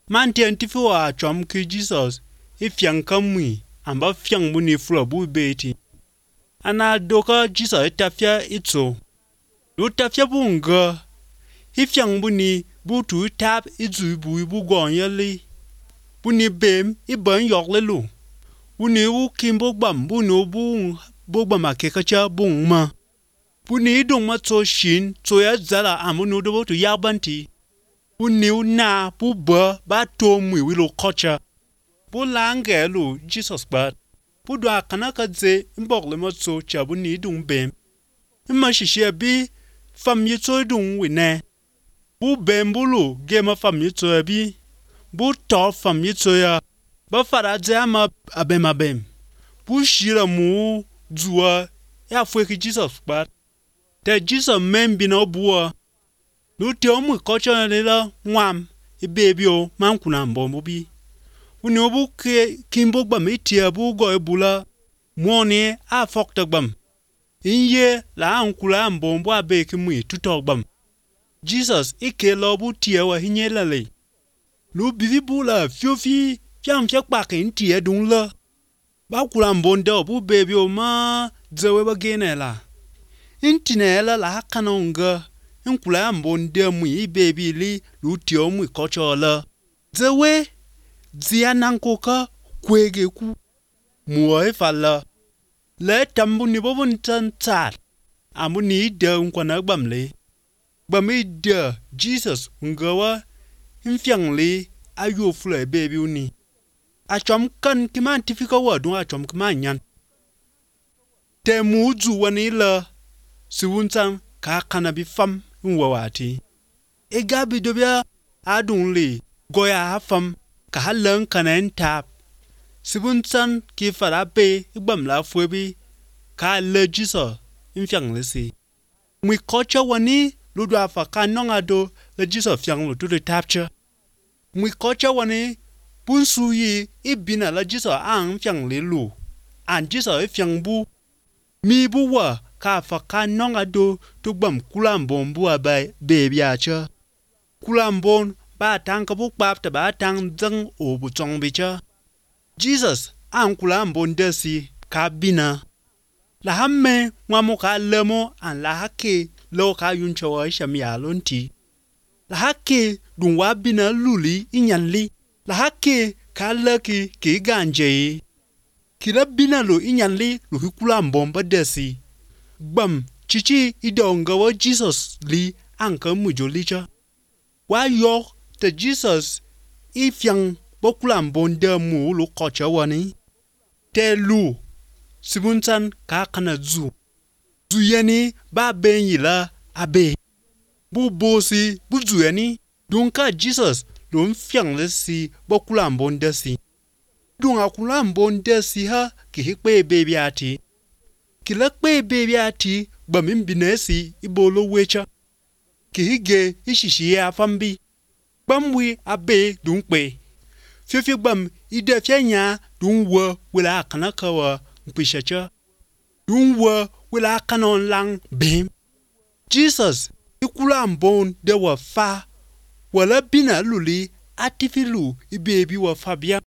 man tian ti fu a chom ki Jesus ifyang kamwi amba fyang buni flo bu beti ana doka Jesus tafia itso lu tafia bunga ifyang buni bu tu tap izu bu gon yeli buni bem iban yok le lu buni u kimbo bam buni bu bam akekacha bungma buni dung ma so shin so ya zala amunu do to yabanti buni na bu ba to mwi wilo kocha bu lange lu Jesus ba bu do akana ka ze mbok le mo so cha buni dung bem ma shishia bi fam yi so dung wi ne bu bem bulu ge ma fam yi so bi bu to fam yi so ya ba fara jama abem bu shira mu zuwa ya fwe ki Jesus ba te Jesus men bi no buwa lu te omu kocha ne la nwam e baby o man kuna mbombo bi uni obu ke kimbo gbam itia bu go ebula moni a fokta gbam inye la ankula mbombo abe ki mu tuto gbam Jesus ike lo bu tie wa hinye lale lu bibi bula fiofi fiam fiak pa ke ntie dun la ba kula mbonde bu baby o ma zewe ba genela intinela la kanonga nkula mbonde mu baby li lu tie mu kocha la zewe zia nankoka kwege ku muoi falla le tambu ni bobun tantar amuni de nkwana gbamle gbami de Jesus ngawa mfiangli ayo fle baby uni achom kan kiman tifika wadu achom kimanyan temu zu wani la siwunsan ka kana bi fam nwawati egabi dobia adunli goya fam ka halan kanen tap sibunsan ki farabe igbam la fwebi ka le Jesus mfiang le si mwi kocha wani ludu afa kanonga do le Jesus fiang lu tu tapcha mwi kocha wani bunsu yi ibina la Jesus ang fiang le lu an Jesus fiang bu mi bu wa ka fa kanonga do tu gbam kulambon bu abai baby acha kulambon ba tang ka buk bap ta ba tang zang o bu chong bi cha Jesus an kulambon de si ka bina la hamme ngamo ka lemo an la hake lo ka yun chawa shamia lonti la hake dun wa bina luli inyanli la hake ka laki ki ganje kira bina lo inyanli lu kulambon ba de si gbam chichi idonga wa Jesus li an ka mujoli cha wa yo te Jesus ifyang bokulam bonde mu lu kocha wani te lu sibunsan ka kana zu yeni ba ben yila abe bu bosi bu zu yani dunka Jesus dun fyang le si bokulam bonde si dun akulam bonde si ha ki hikpe baby ati kilakpe baby ati gbamim binesi ibolo wecha ki hige ishishi ya fambi bamwi abe dunkpe fifi bam ide fianya dunwa wila kanaka wa mpishacha dunwa wila kanon lang bim Jesus ikula mbon de wa fa wala bina luli atifilu ibebi wa fabia